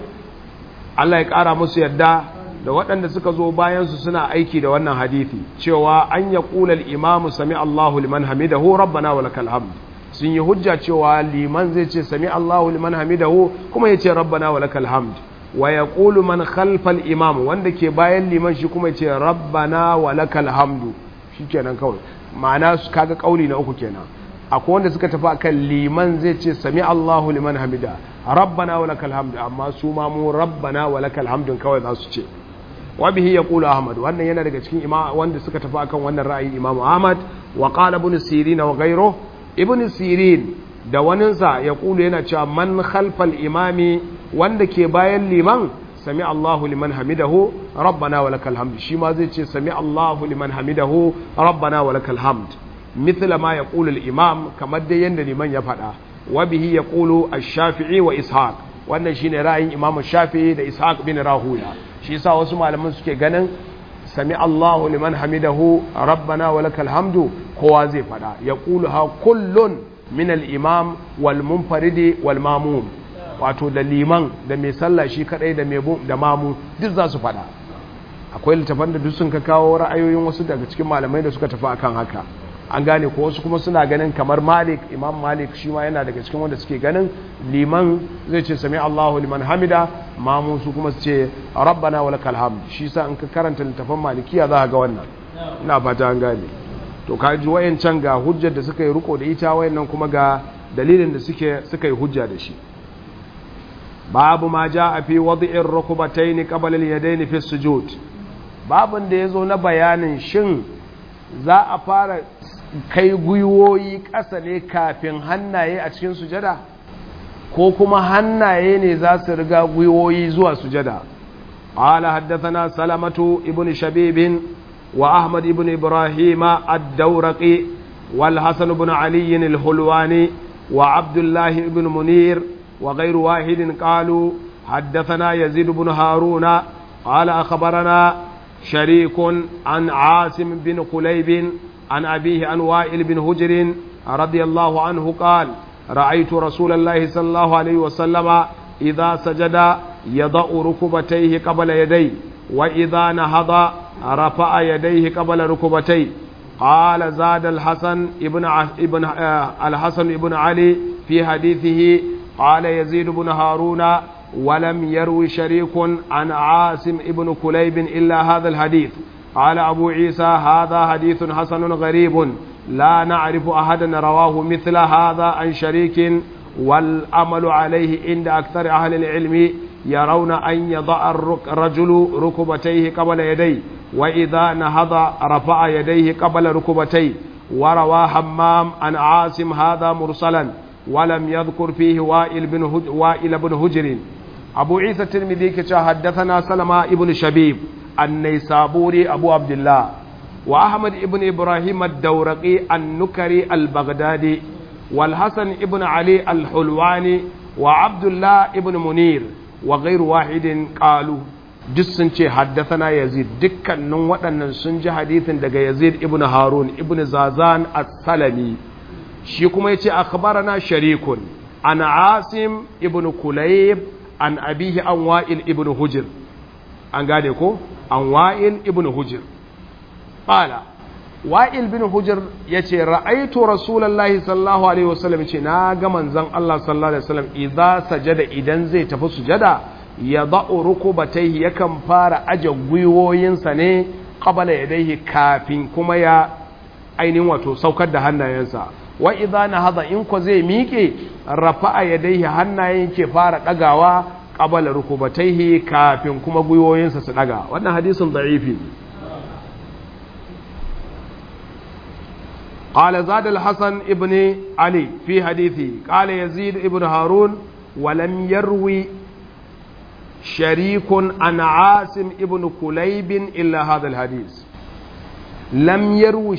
Allah ya kara musu yadda, da waɗanda suka zo bayan su suna aiki da wannan hadisi cewa an yaqula al-imamu sami Allahu liman hamidahu rabbana wa lakal hamd. Sun yi hujja cewa liman zai ce sami Allahu liman hamidahu kuma ya ce rabbana wa lakal hamd, wa yaqulu man khalfa al-imam, wanda ke bayan liman shi kuma ya ce rabbana wa lakal hamdu. Shikenan kawai, ma'ana su kaga kauli na uku kenan. Akwai wanda suka tafi akan liman zai ce sami Allahu liman hamida rabbana wa lakal hamd, amma su ma mu rabbana wa lakal hamdun kawai za su ce. Wa bihi yaqulu Ahmad, wannan yana daga cikin wanda suka tafi akan wannan ra'ayi Imam Ahmad. Wa qala ibn Sirin wa ghayruhu, ibn Sirin da waninsa yaqulu yana cewa man khalfal imami, wanda ke bayan liman sami Allahu liman hamidahu rabbana wa lakal hamd, shi ma zai ce sami Allahu liman hamidahu rabbana wa lakal hamd, mithla ma yaqulu al-imam, kamar dai yanda liman ya faɗa. Wa bihi yaqulu ash-Shafi'i wa Ishaq, wannan shine ra'ayin Imam Shafi'i da Ishaq bin Rahuya. Shi yasa wasu malaman suke ganin sami Allahu liman hamidahu rabbana wa lakal hamdu kowa zai faɗa, yaquluha kullun min al-imam wal munfaridi wal mamum, wato da liman da mai sallah shi kadai da mamu duk za su fada. Akwai littafan da duk sun ka kawo ra'ayoyin wasu daga cikin malamai da suka tafi akan haka, an gane ko. Wasu kuma suna ganin kamar Malik, Imam Malik shi ma yana daga cikin wanda suke ganin liman zai ce sami Allahu liman hamida, mamu su kuma su ce rabbana wa lakal hamd. Shi sa in ka karanta littafan malikiya za ka ga wannan, ina fata an gane. To ka ji wayancan ga hujjar da suka yi riko da ita, wayannan kuma ga dalilin da suka yi hujja da shi. Babu ma ja a fi wadu'in rukubatai ni ƙabalar yadai ni fi sujud. Babin da ya zo na bayanin shin za a fara kai gwiwoyi ƙasa ne kafin hannaye a cikin sujada, ko kuma hannaye ne za su riga gwiwoyi zuwa sujada. Qala haddathana Salamatu ibn Shabib wa Ahmad ibn Ibrahim ad-Dawraqi wal Hasan ibn Ali al-Hulwani wa Abdullah ibn Munir وغير واحد قالوا حدثنا يزيد بن هارون قال أخبرنا شريك عن عاصم بن قليب عن أبيه عن وائل بن هجر رضي الله عنه قال رأيت رسول الله صلى الله عليه وسلم إذا سجد يضع ركبتيه قبل يديه وإذا نهض رفع يديه قبل ركبتيه. قال زاد الحسن ابن علي في حديثه قال يزيد بن هارون ولم يروي شريك عن عاصم ابن كليب إلا هذا الحديث. قال أبو عيسى هذا حديث حسن غريب لا نعرف أحدا رواه مثل هذا عن شريك، والأمل عليه عند أكثر أهل العلم يرون أن يضع الرجل ركبتيه قبل يديه وإذا نهض رفع يديه قبل ركبتيه. وروى حمام عن عاصم هذا مرسلا ولم يذكر فيه وائل بن هجر. أبو عيسى الترمذي كتا حدثنا سلمة ابن شبيب النيسابوري أبو عبد الله، وأحمد ابن إبراهيم الدورقي النكري البغدادي، والحسن ابن علي الحلواني، وعبد الله ابن منير وغير واحد قالوا جسن حدثنا يزيد. دكان waɗannan sun ji hadithin daga Yazid ibn Harun ibn Zazan as-Salami, shi kuma yace akhbarana Sharikun an Asim ibn Kulayb an abihi an Wa'il ibn Hujr. An gane ko? An Wa'il ibn Hujr. Qala Wa'il ibn Hujr yace ra'aytu Rasulullahi sallallahu alaihi wasallam, yace na ga manzon Allah sallallahu alaihi wasallam idza sajada, idan zai tafi sujada, yada'u rukubatayhi yakan fara aje gwiwoyinsa ne qabala yadayhi kafin kuma ya ainihin wato saukar da hannayensa wa idza nahada in ko zai miƙe rafa'a yadayhi hannayen ke fara dagawa qabala rukubatayhi kafin kuma gwiwoyinsa su daga wannan hadisin da'ifi قال زاد الحسن ابن علي في حديثه قال يزيد ابن هارون ولم يروي شريك عن عاصم ابن كليب إلا هذا الحديث لم يروي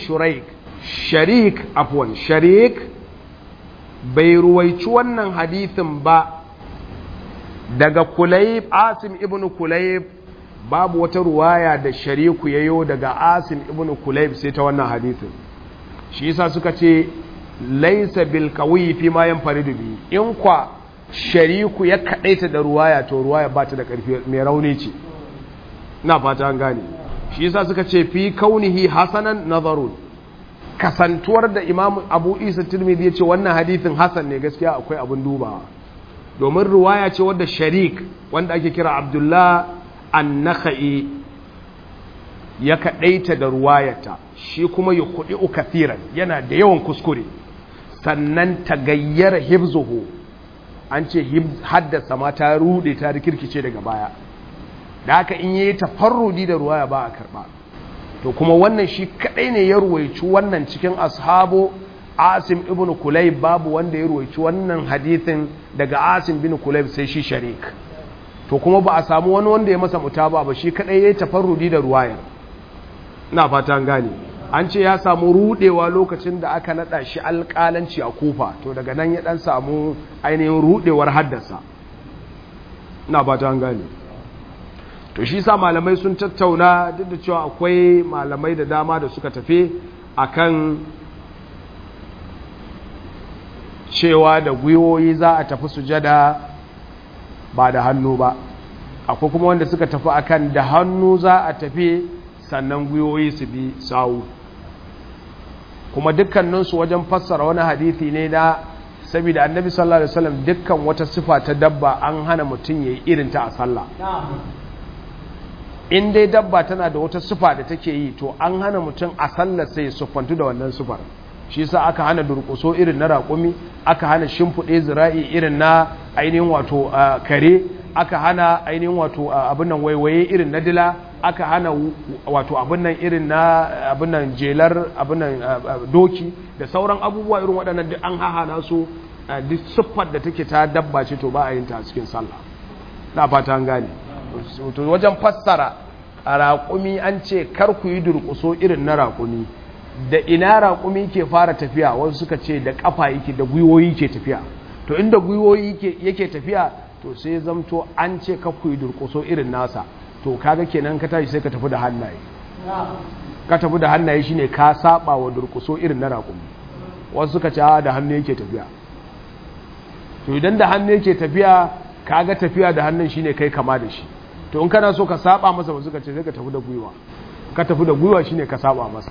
شريك بيرويش wannan hadithin ba daga Kulayb Asim ibn Kulayb babu wata ruwaya da shariku yayo daga Asim ibn Kulayb sai ta wannan hadithin shi yasa suka ce laysa bil qawi fi ma yanfaridu bi in kwa shariku ya kadaita da ruwaya to ruwaya ba ta da karfi mai rauni ce ina fata an gane shi yasa suka ce fi kaunihi hasanan nazarun kasantuwar da Imam Abu Isa Tirmidhi yace wannan hadithin hasan ne gaskiya akwai abun dubawa domin ruwaya ce wadda sharik wanda ake kira Abdullah an-Nakhai ya kadaita da ruwayata shi kuma yukhdi kathiran yana da yawan kuskure sannan tagayyara hibzuhu an ce haddasa ma ta rude ta rikirkice daga baya da haka in yayi tafarrudi da ruwaya ba a karba to kuma wannan shi kadai ne ya ruwaici wannan cikin ashabu Asim ibn Kulayb babu wanda ya ruwaici wannan hadithin daga Asim bin Kulayb sai shi sharik to kuma ba a samu wani wanda ya masa mutaba ba shi kadai yayi tafarrudi da ruwayar ina fata an gane an ce ya samu rudewa lokacin da aka nada shi alƙalanci a Kufa to daga nan ya dan samu ainihin rudewar haddasa ina fata an gane to shi sa malamai sun tattauna duk da cewa akwai malamai da dama da suka tafi akan cewa da gwiwoyi za a tafi sujada ba da hannu ba akwai kuma wanda suka tafi akan da hannu za a tafi sannan gwiwoyi su bi sawu kuma dukkaninsu wajen fassara wani hadithi ne na saboda annabi sallallahu alaihi wasallam dukkan wata sifa ta dabba an hana mutum yayi irin ta a sallah in dai dabba tana da wata sifa da take yi to an hana mutum a sallar sai sufantu da wannan sifar shi yasa aka hana durƙuso irin na raƙumi aka hana shimfiɗe zira'i irin na ainihin wato kare aka hana ainihin wato abin nan waiwaye irin na dila aka hana wato abin nan irin na abin nan jelar abin nan doki da sauran abubuwa irin waɗannan duk an hahana su duk siffar da take ta dabba ce to ba a yin ta a cikin sallah na fata an gane to wajen fassara a raƙumi an ce kar ku yi durƙuso irin na raƙumi da ina raƙumi ke fara tafiya wasu suka ce da ƙafa yake da gwiwoyi ke tafiya to inda gwiwoyi yake tafiya to sai zamto an ce ka ku yi durƙuso irin nasa to kaga kenan ka tashi sai ka tafi da hannaye ka tafi da hannaye shine ka saba wa durƙuso irin na raƙumi wasu suka ce da hannu yake tafiya to idan da hannu yake tafiya kaga tafiya da hannun shine kai kama da shi to in kana so ka saba masa ba suka ce sai ka tafi da gwiwa ka tafi da gwiwa shine ka saba masa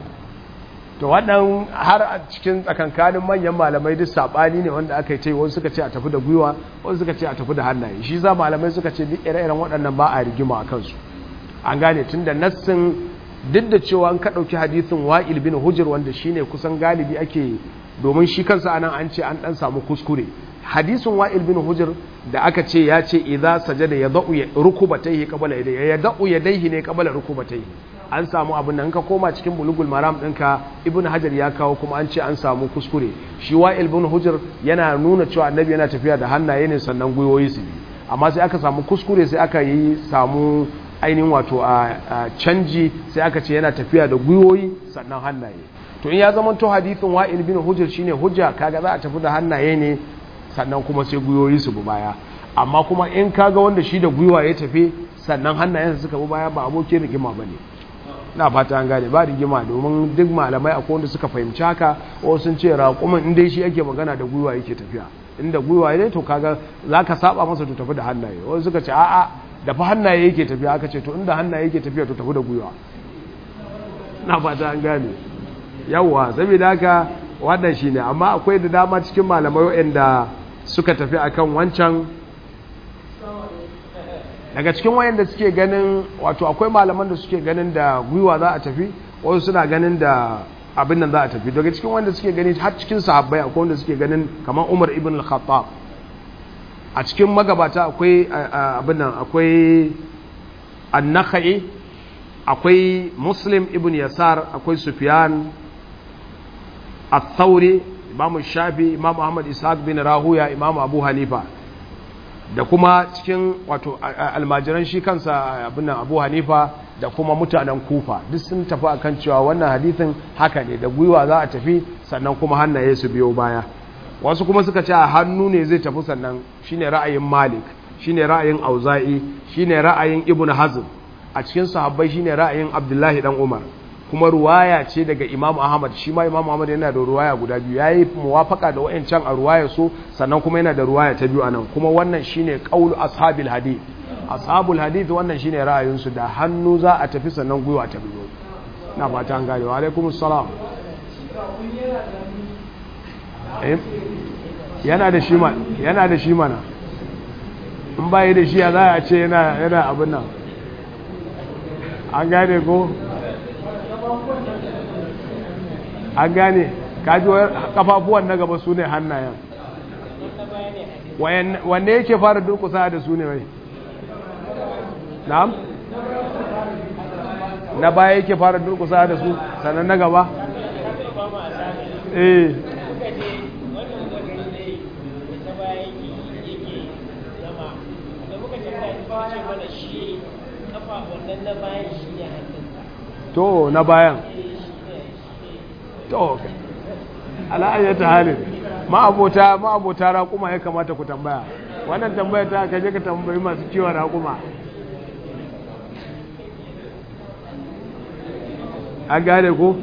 to wannan har a cikin tsakankanin manyan malamai duk sabani ne wanda aka yi ce wasu suka ce a tafi da gwiwa wasu suka ce a tafi da hannaye shi za malamai suka ce duk ire-iren waɗannan ba a rigima a kansu an gane tun da nassin duk da cewa an ka ɗauki hadisin wa'il bin hujr wanda shine kusan galibi ake domin shi kansa anan an ce an ɗan samu kuskure hadisin wa'il bin hujr da aka ce ya ce idza sajada yad'u rukubatayhi qabla yadayhi yad'u yadayhi ne qabla rukubatayhi an samu abin nan ka koma cikin bulugul maram ɗinka ibn hajar ya kawo kuma an ce an samu kuskure shi wa'il bin hujr yana nuna cewa annabi yana tafiya da hannaye ne sannan gwiwoyi su amma sai aka samu kuskure sai aka yi samu ainihin wato a canji sai aka ce yana tafiya da gwiwoyi sannan hannaye to in ya zama to hadithin wa'il bin hujr shine hujja kaga za a tafi da hannaye ne sannan kuma sai gwiwoyi su bi baya amma kuma in kaga wanda shi da gwiwa ya tafi sannan hannayensa suka bi baya ba abokin rigima bane na fata an gane ba rigima domin duk malamai akwai wanda suka fahimci haka wasu sun ce raƙumin inda shi ake magana da gwiwa yake tafiya inda gwiwa ne to kaga zaka saba masa to tafi da hannaye wasu suka ce a'a da fa hannaye yake tafiya aka ce to inda hannaye yake tafiya to tafi da gwiwa na fata an gane yawa saboda haka wannan shine amma akwai da dama cikin malamai waɗanda suka tafi akan wancan daga cikin wayanda suke ganin wato akwai malaman da suke ganin da gwiwa za a tafi, wasu suna ganin da abin nan za a tafi. Daga cikin wanda suke gani har cikin sahabbai akwai wanda suke ganin kamar Umar ibn al-Khattab. A cikin magabata akwai abin nan, akwai An-Nakhai, akwai Muslim ibn Yasar, akwai Sufyan Ath-Thawri, Imam Shafi, Imam Ahmad Ishaq bin Rahuya, Imam Abu Hanifa, da kuma cikin wato almajiran shi kansa abin nan Abu Hanifa da kuma mutanen Kufa, duk sun tafi akan cewa wannan hadisin haka ne, da gwiwa za a tafi sannan kuma hannaye su biyo baya. Wasu kuma suka ce a hannu ne zai tafi sannan, shine ra'ayin Malik, shine ra'ayin Auza'i, shine ra'ayin Ibn Hazm. A cikin sahabbai shine ra'ayin Abdullahi dan Umar, kuma ruwaya ce daga Imam Ahmad. Shi ma Imam Ahmad yana da ruwaya guda biyu, yayi muwafaka da wayancan a ruwaya so, sannan kuma yana da ruwaya ta biyu anan. Kuma wannan shine qaulu ashabil hadith. Ashabul hadith wannan shine ra'ayin su, da hannu za a tafi sannan gwiwa ta biyo. Na fata an gane. Wa alaikumus salam. Yana da shi mana, in bayi da shi ya za a ce yana abin nan, an gane ko? An gane, kaji kafafuwan na gaba su ne hannayen, wanne yake fara durkusa da su ne wai? Na'am? Na baya yake fara durkusa da su sannan na gaba? To na bayan to ala'ayyata halin ma'abota raƙuma ya kamata ku tambaya. Wannan tambaya ta kaje ka tambayi masu kiwon raƙuma. an gane ku.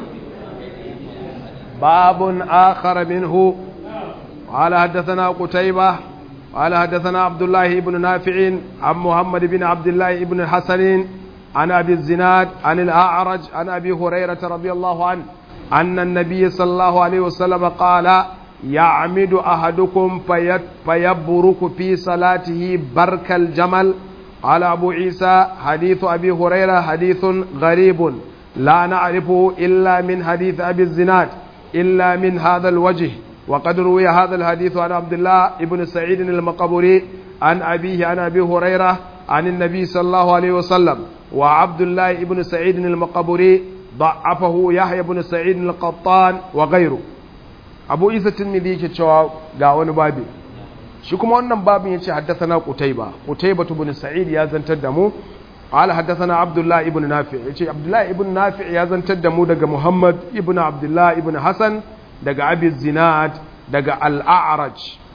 باب آخر منه قال حدثنا قتيبة قال حدثنا عبد الله بن نافع عن محمد بن عبد الله بن حسن عن أبي الزناد عن الأعرج عن أبي هريرة رضي الله عنه أن النبي صلى الله عليه وسلم قال يعمد أحدكم فيبرك في صلاته برك الجمل. قال أبو عيسى حديث أبي هريرة حديث غريب لا نعرفه إلا من حديث أبي الزناد إلا من هذا الوجه. وقد روي هذا الحديث عن عبد الله بن سعيد المقبري عن أبيه عن أبي هريرة عن النبي صلى الله عليه وسلم. وعبد الله بن سعيد المقبري ضعفه يحيى بن سعيد القطان وغيره. أبو عيسى الترمذي كتشوا قاون بابي شكما wannan babin yace haddathana Qutayba ibn Sa'id ya zantar da mu. قال حدثنا عبد الله ابن نافع yace Abdullah ibn Nafi' ya zantar da mu daga Muhammad ibn Abdullah ibn Hasan daga Abi Zinad daga Al-A'raj.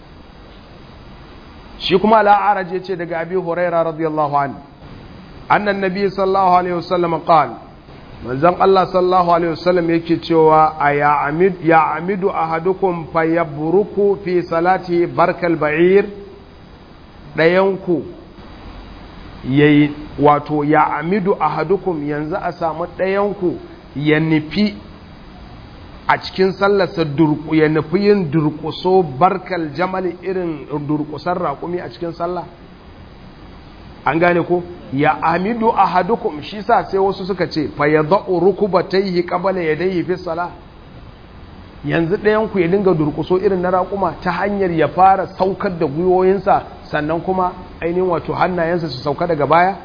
Shi kuma Al-A'raj yace daga Abi Hurairah radiyallahu anhu anna an-nabiy sallallahu alaihi wasallam qala manzon Allah sallallahu alaihi wasallam yake cewa ya'amidu ahadukum fayabruku fi salati barkal ba'ir. Dayanku yayi wato ya'amidu ahadukum yanzu a samu dayanku ya nufi a cikin sallarsa ya nufi yin durkuso barkal jamal irin durkusar raƙumi a cikin sallah. An gane ko ya amidu ahadukum shi sa sai wasu suka ce fa yadau rukubatayhi qabla yadayhi fi salah. Yanzu ɗayan ku ya dinga durkuso irin na raƙuma ta hanyar ya fara saukar da gwiwoyinsa sannan kuma ainihin wato hannayensa su sauka daga baya,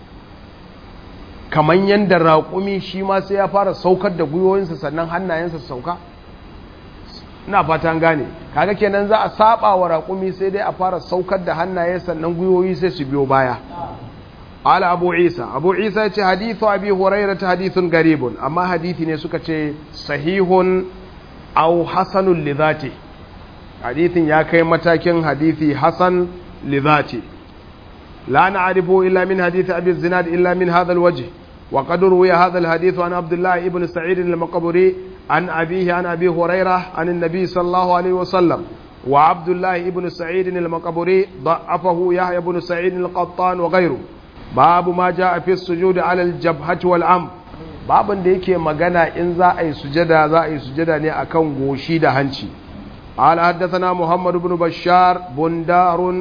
kamar yadda raƙumi shi ma sai ya fara saukar da gwiwoyinsa sannan hannayensa su sauka. Ina fata an gane, kaga kenan za a saba wa raƙumi sai dai a fara saukar da hannaye sannan gwiwoyi sai su biyo baya. Ala Abu Isa ya ce hadithu Abi Hurairah hadithun garibun, amma hadithi ne suka ce sahihun aw hasanun li dhati. Hadithin ya kai matakin hadithi hasan li dhati. La na'rifu illa min hadith Abi Zinad illa min hadha al-wajh. Wa qad ruwiya hadha al-hadith an Abdullah ibn Sa'id al-Maqburi عن أبيه عن أبي هريرة عن النبي صلى الله عليه وسلم. وعبد الله بن سعيد المقبري ضعفه يحيى بن سعيد القطان وغيره. باب ما جاء في السجود على الجبهة والعم. باب da yake magana in za a yi sujada ne akan goshi da hanci. قال حدثنا محمد بن بشار بندار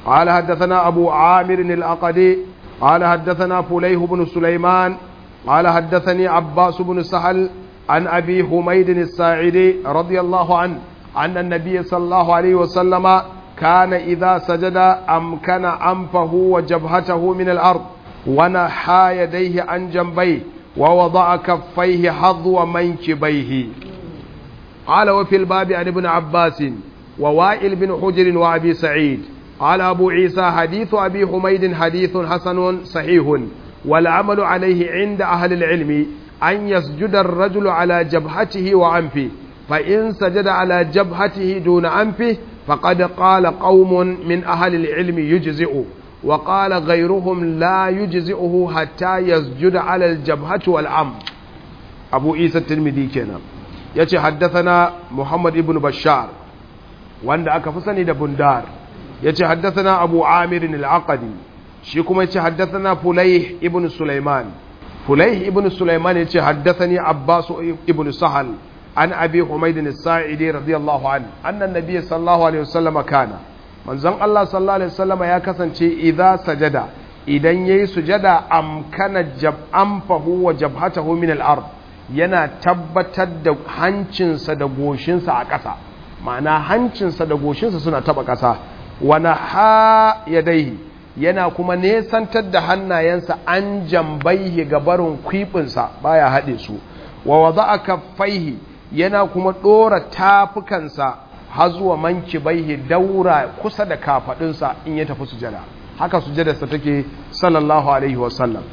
قال حدثنا أبو عامر الأقدي قال حدثنا فليح بن سليمان قال حدثني عباس بن سهل عن أبي حميد الساعدي رضي الله عنه أن النبي صلى الله عليه وسلم كان إذا سجد أمكن أنفه وجبهته من الأرض ونحى يديه عن جنبيه ووضع كفيه حظو منكبيه. قال وفي الباب عن ابن عباس ووائل بن حجر وأبي سعيد. قال أبو عيسى حديث أبي حميد حديث حسن صحيح والعمل عليه عند أهل العلم أن يسجد الرجل على جبهته وأنفه، فإن سجد على جبهته دون أنفه فقد قال قوم من أهل العلم يجزئ، وقال غيرهم لا يجزئه حتى يسجد على الجبهة والأنف. أبو عيسى الترمذي كنا يتي حدثنا محمد بن بشار وأن أكفصني دبندار يتي حدثنا أبو عامر العقدي شيكم يتي حدثنا فليح ابن سليمان. فليح ابن سليمان يتي حدثني عباس ابن سهل عن أبي حميد الساعدي رضي الله عنه أن النبي صلى الله عليه وسلم كان manzon Allah sallallahu alaihi wasallam ya kasance idza sajada idan yayi sujada amkana anfahu wa jabhatahu min al-ard yana tabbatar da hancinsa da goshinsa a ƙasa, ma'ana hancinsa da goshinsa suna taba ƙasa. wa naha yadayhi yana kuma nesantar da hannayensa an jambaihi gabarin kwibinsa baya haɗe su. wa wada'a kaffaihi yana kuma ɗora tafukansa har zuwa mankibaihi daura kusa da kafadunsa in ya tafi sujada. haka sujadarsa take sallallahu alaihi wasallam.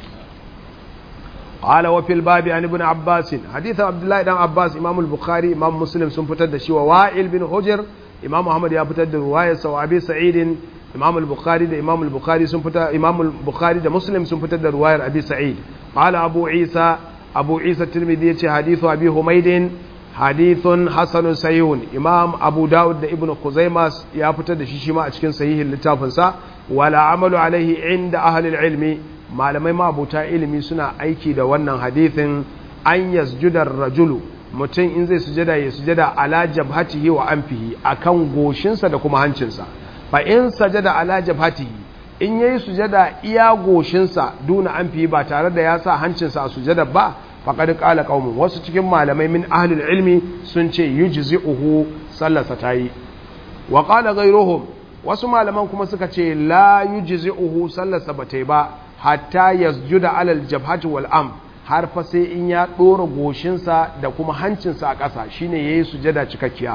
qala wa fil babi an ibn abbas hadithan abdullahi dan abbas imam al-bukhari imam muslim sun fitar da shi wa wa'il bin hujr imam muhammad ya fitar da riwayar sa wa abi sa'id imam al-bukhari da imam al-bukhari sun fitar imam al-bukhari da muslim sun fitar da riwayar abi sa'id. qala abu isa at-tirmidhi yace hadithu abi humaydin hadithun hasanun sahihun. imam abu dawud da ibnu khuzaimah ya fitar da shi ma a cikin sahihin littafinsa. wala amalu alaihi inda ahli ilmi malamai mabuta ilimi suna aiki da wannan hadithin an yasjudar rajulu mutum in zai sujada ya sujada ala jabhatihi wa anfihi akan goshinsa da kuma hancinsa. fa in sajada ala jabhatihi in yayi sujada iya goshinsa duna anfihi ba tare da ya sa hancinsa a sujada ba faƙaɗi ƙala ƙaunin wasu cikin malamai min ahlul ilmi sun ce yujzi'uhu sallarsa ta yi. wa ƙala gairuhum wasu malaman kuma suka ce la yujzi'uhu sallarsa ba ta yi ba hatta yasjuda alal jabhati wal am har fa sai in ya ɗora goshinsa da kuma hancinsa a ƙasa shine yayi sujada cikakkiya.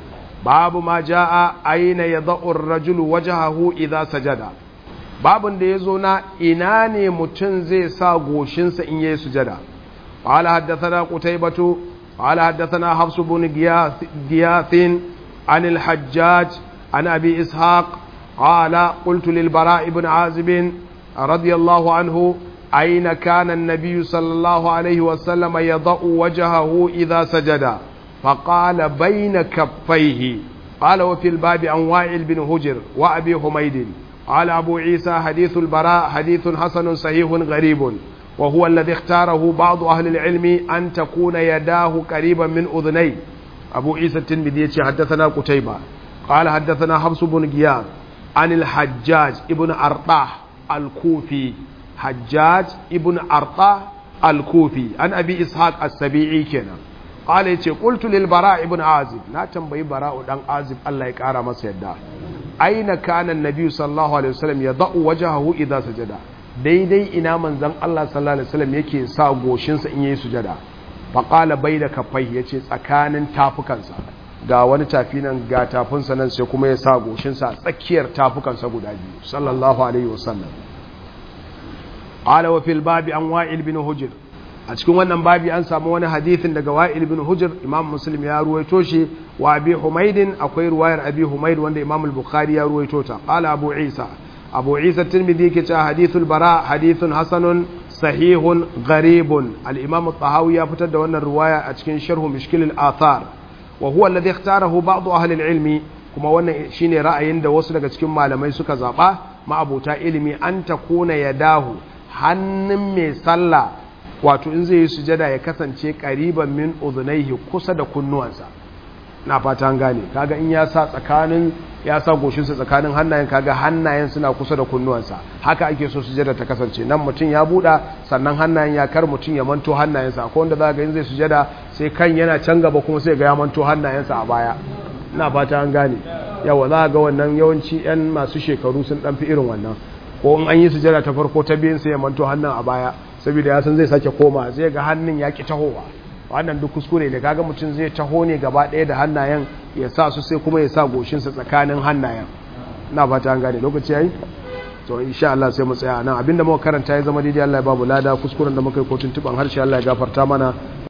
babu ma ja'a aina yada'u ar-rajulu wajhahu idza sajada, babun da yazo na ina ne mutum zai sa goshinsa in yayi sujada. قال حدثنا قتيبة قال حدثنا حفص بن غياث عن الحجاج عن أبي إسحاق قال قلت للبراء بن عازب رضي الله عنه أين كان النبي صلى الله عليه وسلم يضع وجهه إذا سجد؟ فقال بين كفيه. قال وفي الباب عن وائل بن هجر وأبي حميد. قال أبو عيسى حديث البراء حديث حسن صحيح غريب، وهو الذي اختاره بعض أهل العلم أن تكون يداه قريبا من أذنيه. أبو عيسى الترمذي حدثنا قتيبة قال حدثنا حفص بن غياث عن الحجاج ابن أرطاح الكوفي، حجاج ابن أرطاح الكوفي عن أبي إسحاق السبيعي كنا قال قلت للبراء ابن عازب لا تنبي براء دان عازب الله يقرا masa yadda أين كان النبي صلى الله عليه وسلم يضع وجهه إذا سجد؟ daidai ina manzan Allah sallallahu alaihi wasallam yake sa goshinsa in yayi sujada. faqala bayna kaffai yace tsakanin tafukansa, ga wani tafi nan ga tafinsa nan sai kuma ya sa goshinsa tsakiyar tafukansa guda biyu sallallahu alaihi wasallam. qala wa fil babi an wa'il bin hujr, a cikin wannan babi an samu wani hadithin daga wa'il bin hujr, imam muslim ya ruwaito shi, wa abi humaydin akwai ruwayar abi humayd wanda imam al-bukhari ya ruwaito ta. qala abu isa أبو عيسى الترمذي كتا حديث البراء حديث حسن صحيح غريب. الإمام الطهاوي يفتد أن الرواية أتكين شرح مشكل الآثار، وهو الذي اختاره بعض أهل العلم كما وانا شيني رأي عند وصلك أتكين ما لم يسك زابا مع أبو تائلمي أن تكون يداه حنم صلى wato in zai yi sujada ya kasance ƙariban min udhunayhi kusa da kunnuwansa. na fata an gane kaga in ya sa goshinsa tsakanin hannayen kaga hannayen suna kusa da kunnuwansa haka ake so sujada ta kasance nan mutum ya buɗa sannan hannayen ya kar mutum ya manto hannayensa akwai wanda za ga in zai sujada sai kan yana can gaba kuma sai ga ya manto hannayensa a baya na fata an gane yawa za ga wannan yawanci yan masu shekaru sun dan fi irin wannan ko in an yi sujada ta farko ta biyun sai ya manto hannun a baya saboda ya san zai sake koma zai ga hannun ya ki tahowa wannan duk kuskure da kaga mutum zai taho ne gaba ɗaya da hannayen ya sa su sai kuma ya sa goshinsa tsakanin hannayen na fata an gane lokaci yayi to insha Allah sai mu tsaya nan abinda muka karanta ya zama daidai Allah ya ba mu lada kuskuren da muka yi ko tuntuban harshe Allah ya gafarta mana